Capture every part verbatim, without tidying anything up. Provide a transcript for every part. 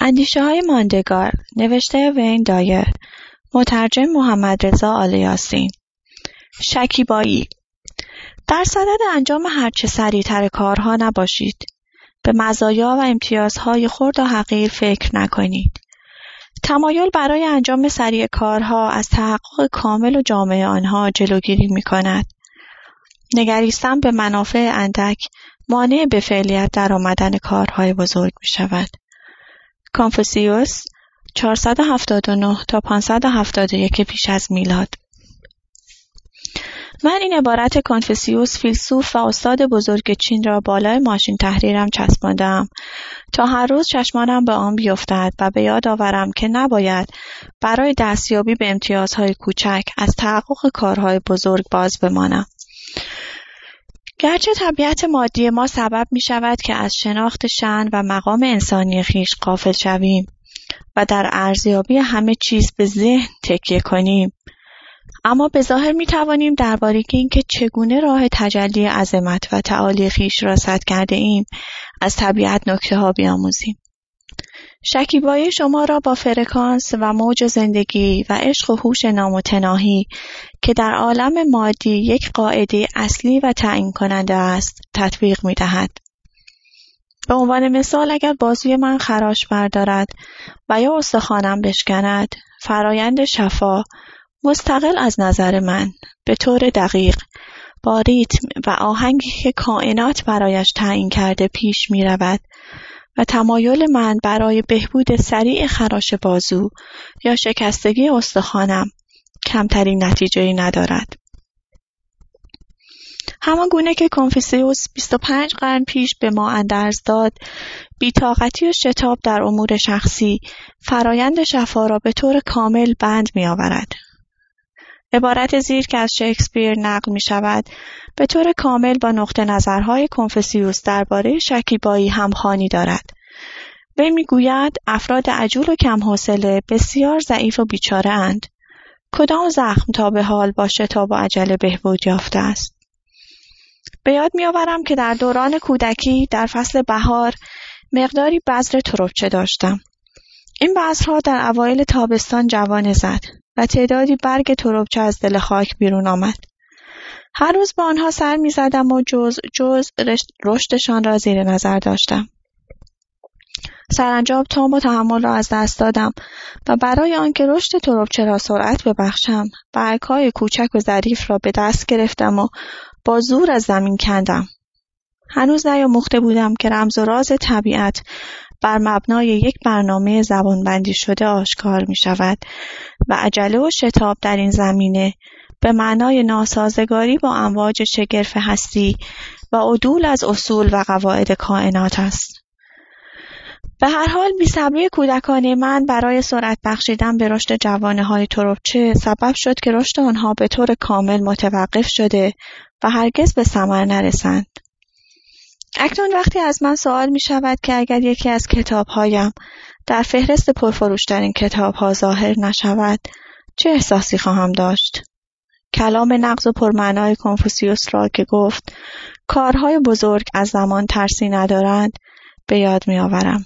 اندیشه‌های ماندگار، نوشته وین دایر، مترجم محمد رضا آل یاسین. شکیبایی: در صدد انجام هرچه سریع‌تر کارها نباشید. به مزایا و امتیازهای خرد و حقیر فکر نکنید. تمایل برای انجام سریع کارها از تحقق کامل و جامع آنها جلوگیری می‌کند. نگریستن به منافع اندک مانع به فعلیت در آمدن کارهای بزرگ می‌شود. کنفوسیوس چهارصد و هفتاد و نه تا پانصد و هفتاد و یک پیش از میلاد. من این عبارت کنفوسیوس فیلسوف و استاد بزرگ چین را بالای ماشین تحریرم چسباندم تا هر روز چشمانم به آن بیفتد و به یاد آورم که نباید برای دستیابی به امتیازهای کوچک از تحقق کارهای بزرگ باز بمانم. گرچه طبیعت مادی ما سبب می شود که از شناخت شأن و مقام انسانی خویش غافل شویم و در ارزیابی همه چیز به ذهن تکیه کنیم، اما به ظاهر می توانیم درباره اینکه چگونه راه تجلی عظمت و تعالی خویش را سد کرده ایم از طبیعت نکته ها بیاموزیم. شکیبایی شما را با فرکانس و موج زندگی و عشق و هوش نامتناهی که در عالم مادی یک قاعده اصلی و تعیین کننده است تطبیق می دهد. به عنوان مثال اگر بازوی من خراش بردارد و یا استخوانم بشکند، فرایند شفا مستقل از نظر من به طور دقیق با ریتم و آهنگی که کائنات برایش تعیین کرده پیش می رود و تمایل من برای بهبود سریع خراش بازو یا شکستگی استخوانم کمترین نتیجه‌ای ندارد. همان گونه که کنفوسیوس بیست و پنج قرن پیش به ما اندرز داد، بی‌طاقتی و شتاب در امور شخصی فرایند شفا را به طور کامل بند می آورد. عبارت زیر که از شکسپیر نقل می شود به طور کامل با نقطه نظرهای کنفوسیوس درباره شکیبایی همخوانی دارد. وی می گوید افراد عجول و کم حوصله بسیار ضعیف و بیچاره اند. کدام زخم تا به حال با شتاب و عجله بهبود یافته است؟ به یاد می آورم که در دوران کودکی در فصل بهار مقداری بذر تربچه داشتم. این بذرها در اوایل تابستان جوانه زد و تعدادی برگ تربچه از دل خاک بیرون آمد. هر روز با آنها سر می زدم و جز جز رشدشان را زیر نظر داشتم. سرانجام تام و تحمل را از دست دادم و برای آنکه رشد تربچه را سرعت ببخشم، برگ‌های کوچک و ظریف را به دست گرفتم و با زور از زمین کندم. هنوز نیاموخته بودم که رمز و راز طبیعت بر مبنای یک برنامه زبانبندی شده آشکار می شود و عجله و شتاب در این زمینه به معنای ناسازگاری با امواج شگرف هستی و عدول از اصول و قواعد کائنات است. به هر حال بی‌صبری کودکانه من برای سرعت بخشیدن به رشد جوانه‌های تربچه سبب شد که رشد آنها به طور کامل متوقف شده و هرگز به ثمر نرسند. اکنون وقتی از من سوال می شود که اگر یکی از کتابهایم در فهرست پرفروشترین کتابها ظاهر نشود چه احساسی خواهم داشت؟ کلام نغز و پرمعنای کنفوسیوس را که گفت کارهای بزرگ از زمان ترسی ندارند به یاد می آورم.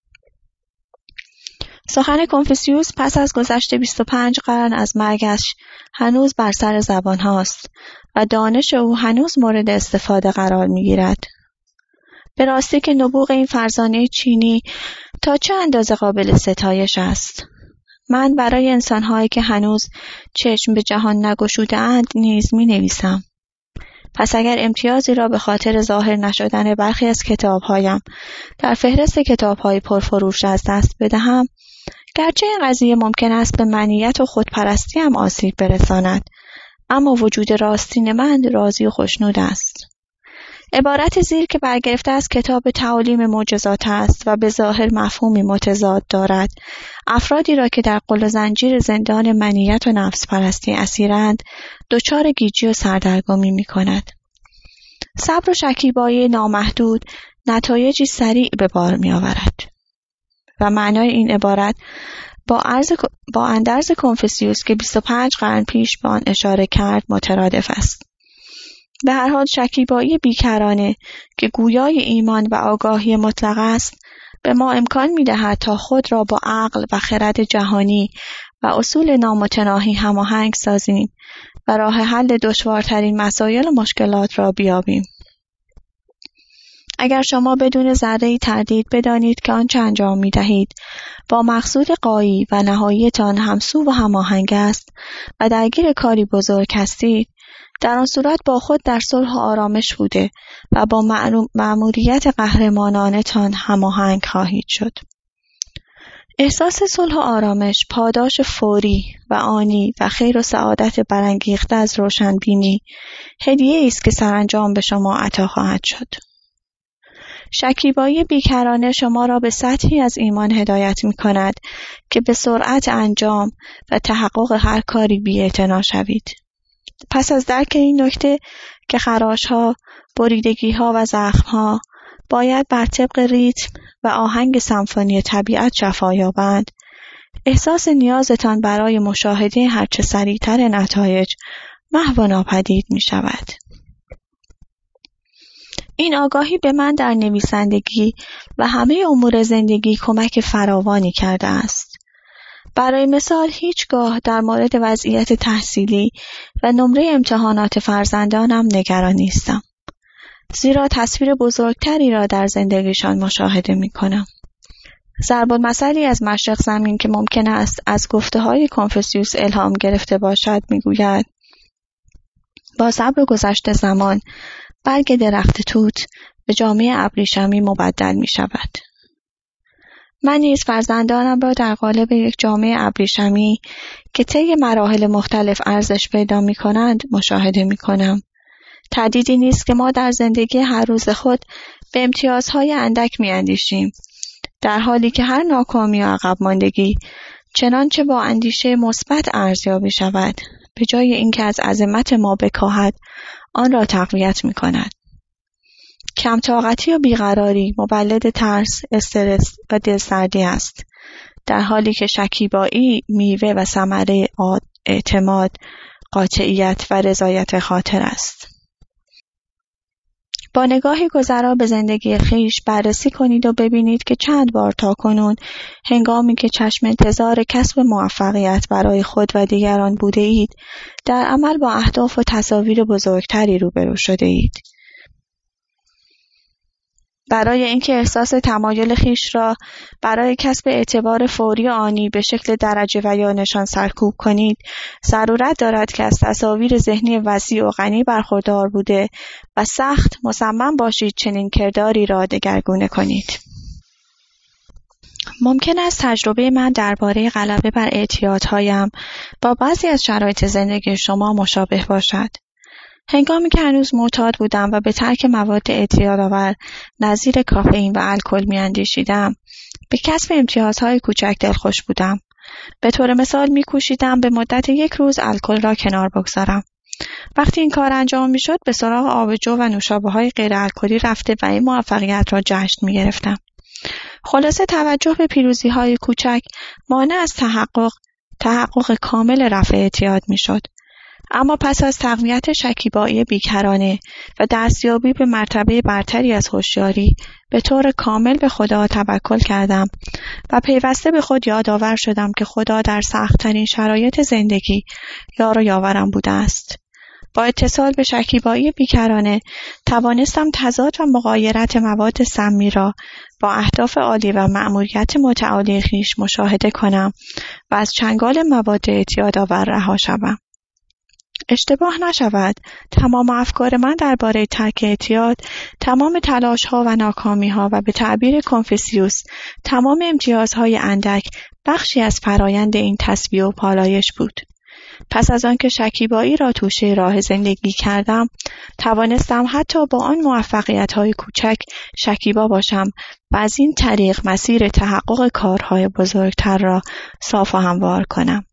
سخن کنفوسیوس پس از گذشت بیست و پنج قرن از مرگش هنوز بر سر زبان هاست و دانش او هنوز مورد استفاده قرار می گیرد. به راستی که نبوغ این فرزانه چینی تا چه اندازه قابل ستایش است. من برای انسان‌هایی که هنوز چشم به جهان نگشوده اند نیز می نویسم. پس اگر امتیازی را به خاطر ظاهر نشدن برخی از کتابهایم در فهرست کتاب‌های پرفروش از دست بدهم، گرچه این قضیه ممکن است به منیت و خودپرستی هم آسیب برساند، اما وجود راستین من راضی و خوشنود است. عبارت زیر که برگرفته از کتاب تعالیم معجزات است و به ظاهر مفهومی متضاد دارد، افرادی را که در قل و زنجیر زندان منیت و نفس پرستی اسیرند دچار گیجی و سردرگمی می کند. صبر و شکیبایی نامحدود نتایجی سریع به بار می آورد و معنای این عبارت با, عرض با اندرز کنفوسیوس که بیست و پنج قرن پیش به آن اشاره کرد مترادف است. به هر حال شکیبایی بیکرانه که گویای ایمان و آگاهی مطلق است به ما امکان می‌دهد تا خود را با عقل و خرد جهانی و اصول نامتناهی هماهنگ سازیم و راه حل دشوارترین مسائل و مشکلات را بیابیم. اگر شما بدون ذره‌ای تردید بدانید که آنچه انجام می‌دهید با مقصود غایی و نهایی‌تان همسو و هماهنگ است و درگیر کاری بزرگ هستید، در آن صورت با خود در صلح و آرامش بوده و با مأموریت قهرمانانتان هماهنگ خواهید شد. احساس صلح و آرامش پاداش فوری و آنی و خیر و سعادت برانگیخته از روشنبینی هدیه‌ای است که سرانجام به شما عطا خواهد شد. شکیبایی بیکرانه شما را به سطحی از ایمان هدایت می کند که به سرعت انجام و تحقق هر کاری بی‌اعتنا شوید. پس از درک این نکته که خراش‌ها، بریدگی‌ها و زخم‌ها باید بر طبق ریتم و آهنگ سمفونی طبیعت شفا یابند، احساس نیازتان برای مشاهده هرچه سریعتر نتایج محو و ناپدید می شود. این آگاهی به من در نویسندگی و همه امور زندگی کمک فراوانی کرده است. برای مثال هیچگاه در مورد وضعیت تحصیلی و نمره امتحانات فرزندانم نگران نیستم، زیرا تصویر بزرگتری را در زندگیشان مشاهده می کنم. ضرب المثلی از مشرق زمین که ممکن است از گفته‌های کنفوسیوس الهام گرفته باشد می‌گوید: با صبر و گذشت زمان برگ درخت توت به جامه ابریشمی مبدل می شود. من نیز فرزندانم را در قالب یک جامه ابریشمی که طی مراحل مختلف ارزش پیدا می کنند مشاهده می کنم. تردیدی نیست که ما در زندگی هر روز خود به امتیازهای اندک می اندیشیم، در حالی که هر ناکامی و عقب ماندگی چنانچه با اندیشه مثبت ارزیابی شود، به جای اینکه از عظمت ما بکاهد آن را تقویت می کند. کم طاقتی و بیقراری مولد ترس، استرس و دلسردی است، در حالی که شکیبایی میوه و ثمره اعتماد، قاطعیت و رضایت خاطر است. با نگاهی گذرا به زندگی خویش بررسی کنید و ببینید که چند بار تاکنون هنگامی که چشم انتظار کسب موفقیت برای خود و دیگران بوده اید، در عمل با اهداف و تصاویر بزرگتری روبرو شده اید. برای اینکه احساس تمایل خویش را برای کسب اعتبار فوری آنی به شکل درجه و یا نشان سرکوب کنید، ضرورت دارد که از تصاویر ذهنی وسیع و غنی برخوردار بوده و سخت مصمم باشید چنین کرداری را دگرگونه کنید. ممکن است تجربه من درباره غلبه بر اعتیادهایم با بعضی از شرایط زندگی شما مشابه باشد. هنگامی که هنوز معتاد بودم و به ترک مواد اعتیادآور نظیر کافئین و الکل می‌اندیشیدم، به کسب امتیازهای کوچک دلخوش بودم. به طور مثال می‌کوشیدم به مدت یک روز الکل را کنار بگذارم. وقتی این کار انجام می‌شد، به سراغ آبجو و نوشابه‌های غیر الکلی رفته و این موفقیت را جشن می‌گرفتم. خلاصه توجه به پیروزی‌های کوچک مانع از تحقق تحقق کامل رفع اعتیاد می‌شد. اما پس از تقویت شکیبایی بیکرانه و دستیابی به مرتبه برتری از هوشیاری، به طور کامل به خدا توکل کردم و پیوسته به خود یادآور شدم که خدا در سخت‌ترین شرایط زندگی یار و یاورم بوده است. با اتصال به شکیبایی بیکرانه توانستم تضاد و مغایرت مواد سمی را با اهداف عالی و مأموریت متعالی خویش مشاهده کنم و از چنگال مواد اعتیادآور رها شوم. اشتباه نشود، تمام افکار من درباره ترک اعتیاد، تمام تلاش‌ها و ناکامی‌ها و به تعبیر کنفوسیوس تمام امتیازهای اندک بخشی از فرایند این تسبیح و پالایش بود. پس از آنکه شکیبایی را توشه راه زندگی کردم، توانستم حتی با آن موفقیت‌های کوچک شکیبا باشم و از این طریق مسیر تحقق کارهای بزرگتر را صاف و هموار کنم.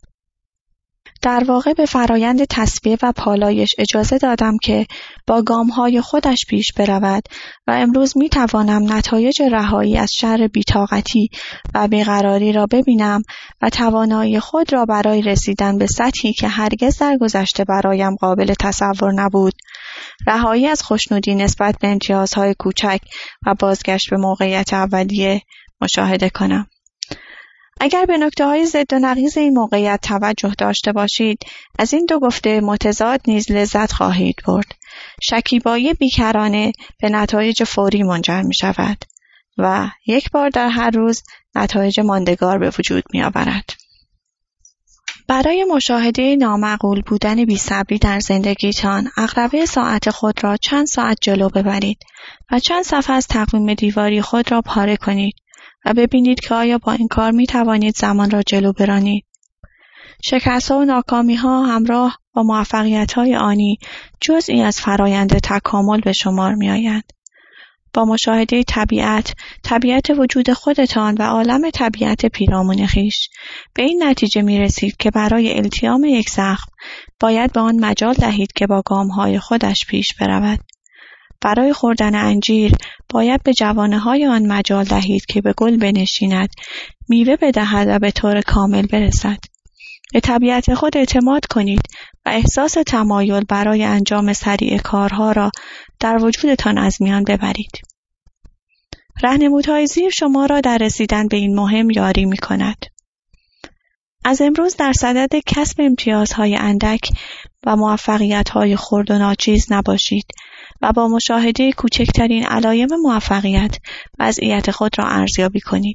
در واقع به فرایند تسبیح و پالایش اجازه دادم که با گام‌های خودش پیش برود و امروز می توانم نتایج رهایی از شر بی‌طاقتی و بیقراری را ببینم و توانایی خود را برای رسیدن به سطحی که هرگز در گذشته برایم قابل تصور نبود، رهایی از خوشنودی نسبت به امتیازهای کوچک و بازگشت به موقعیت اولیه مشاهده کنم. اگر به نکته‌های ضد و نقیض این موقعیت توجه داشته باشید، از این دو گفته متضاد نیز لذت خواهید برد. شکیبایی بیکرانه به نتایج فوری منجر می شود و یک بار در هر روز نتایج ماندگار به وجود می آورد. برای مشاهده نامعقول بودن بی‌صبری در زندگیتان، عقربه ساعت خود را چند ساعت جلو ببرید و چند صفحه از تقویم دیواری خود را پاره کنید و ببینید که آیا با این کار می توانید زمان را جلو برانید. شکست‌ها و ناکامی‌ها همراه با موفقیت‌های آنی جزئی از فرایند تکامل به شمار می‌آیند. با مشاهده طبیعت، طبیعت وجود خودتان و عالم طبیعت پیرامون خویش، به این نتیجه می‌رسید که برای التیام یک زخم باید به آن مجال دهید که با گام‌های خودش پیش برود. برای خوردن انجیر باید به جوانه‌های آن مجال دهید که به گل بنشیند، میوه بدهد و به طور کامل برسد. به طبیعت خود اعتماد کنید و احساس تمایل برای انجام سریع کارها را در وجودتان از میان ببرید. راهنمودهای زیر شما را در رسیدن به این مهم یاری می کند. از امروز در صدد کسب امتیازهای اندک و موفقیت‌های خرد و ناچیز نباشید و با مشاهده کوچکترین علایم موفقیت وضعیت خود را ارزیابی کنید.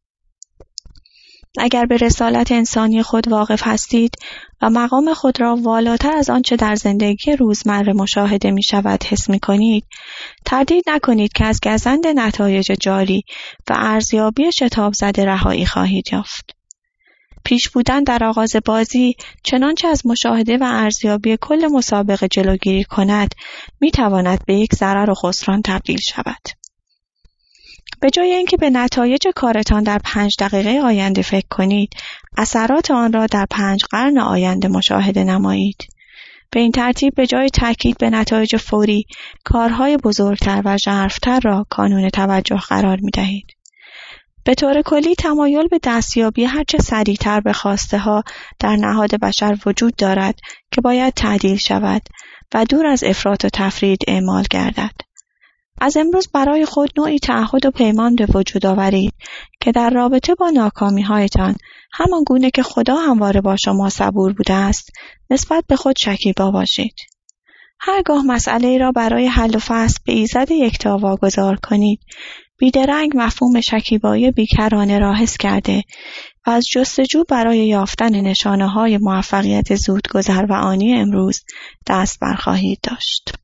اگر به رسالت انسانی خود واقف هستید و مقام خود را والاتر از آنچه در زندگی روزمره مشاهده می شود حس می کنید، تردید نکنید که از گزند نتایج جاری و ارزیابی شتاب زده رهایی خواهید یافت. پیش بودن در آغاز بازی چنانچه از مشاهده و ارزیابی کل مسابقه جلوگیری کند، می تواند به یک ضرر و خسران تبدیل شود. به جای اینکه به نتایج کارتان در پنج دقیقه آینده فکر کنید، اثرات آن را در پنج قرن آینده مشاهده نمایید. به این ترتیب به جای تاکید به نتایج فوری، کارهای بزرگتر و ژرف‌تر را کانون توجه قرار می دهید. به طور کلی تمایل به دستیابی هرچه سریعتر به خواسته ها در نهاد بشر وجود دارد که باید تعدیل شود و دور از افراط و تفرید اعمال گردد. از امروز برای خود نوعی تعهد و پیمان به وجود آورید که در رابطه با ناکامی‌هایتان همان گونه که خدا همواره با شما صبور بوده است، نسبت به خود شکیبا باشید. هرگاه مسئله را برای حل و فصل به ایزد یکتا واگذار کنید، بیدرنگ مفهوم شکیبایی بیکرانه را حس کرده و از جستجو برای یافتن نشانه‌های موفقیت زودگذر و آنی امروز دست برخواهید داشت.